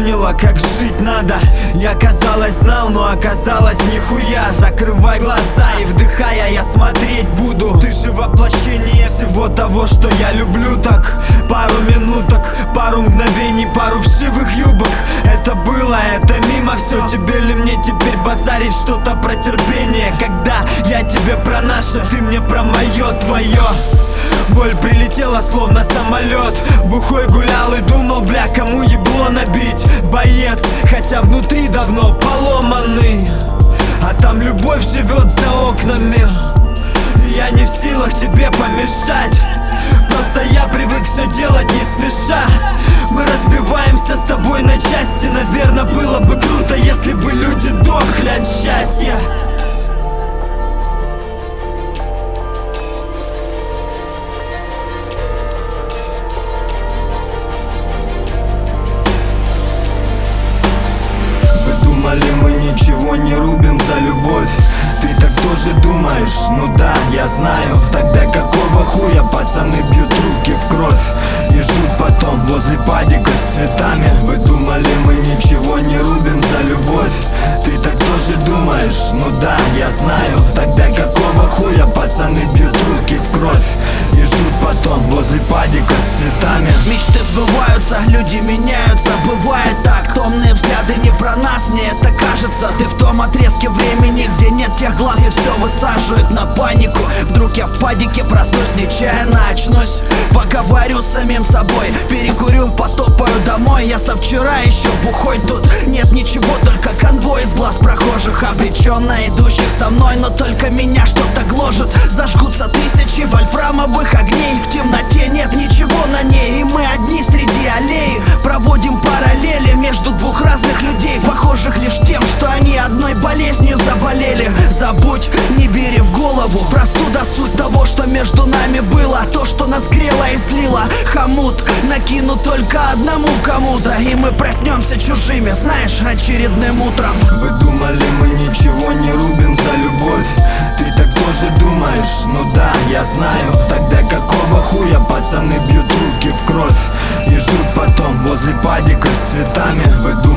напомнила, как жить надо. Я, казалось, знал, но оказалось нихуя. Закрывай глаза и вдыхая, я смотреть буду. Ты же воплощение всего того, что я люблю. Так, пару минуток, пару мгновений, пару вшивых юбок. Это было, это мимо, все. Тебе ли мне теперь базарить что-то про терпение, когда я тебе про наше, ты мне про мое, твое. Боль прилетела словно самолет. Бухой гулял и думал, бля, кому ебло набить. Боец, хотя внутри давно поломанный, а там любовь живет за окнами. Я не в силах тебе помешать, просто я привык все делать не спеша. Мы разбиваемся с тобой на части. Наверное, было бы круто, если бы люди дохли от счастья. Думали, мы ничего не рубим за любовь. Ты так тоже думаешь? Ну да, я знаю. Тогда какого хуя пацаны бьют руки в кровь и ждут потом возле падика с цветами? Вы думали, мы ничего не рубим за любовь? Ты так тоже думаешь? Ну да, я знаю. Тогда какого хуя пацаны бьют руки в кровь и ждут потом возле падика с цветами? Мечты сбываются, люди меняются. Бывает так, томные взгляды не про нас, мне это кажется. Ты в том отрезке времени, где нет тех глаз, и все высаживает на панику. Вдруг я в падике проснусь, нечаянно очнусь. Поговорю с самим собой, перекурю, потопаю домой. Я со вчера еще бухой, тут нет ничего, только конвой из глаз прохожих, обреченно идущих со мной. Но только меня что-то гложет. Зажгутся тысячи вольфрамовых огней. В темноте нет ничего на ней, и мы одни среди аллеи. Проводим параллели между двух разных людей, похожих лишь тем, что они одной болезнью заболели. Забудь, не бери в голову, простуда суть того, что между нами было. То, что нас грело и злило. Хомут накину только одному кому-то, и мы проснемся чужими, знаешь, очередным утром. Вы думали, мы ничего не рубим за любовь? Ты так тоже думаешь? Ну да, я знаю. Тогда какого хуя пацаны бьют руки в кровь и ждут потом возле падика с цветами? Вы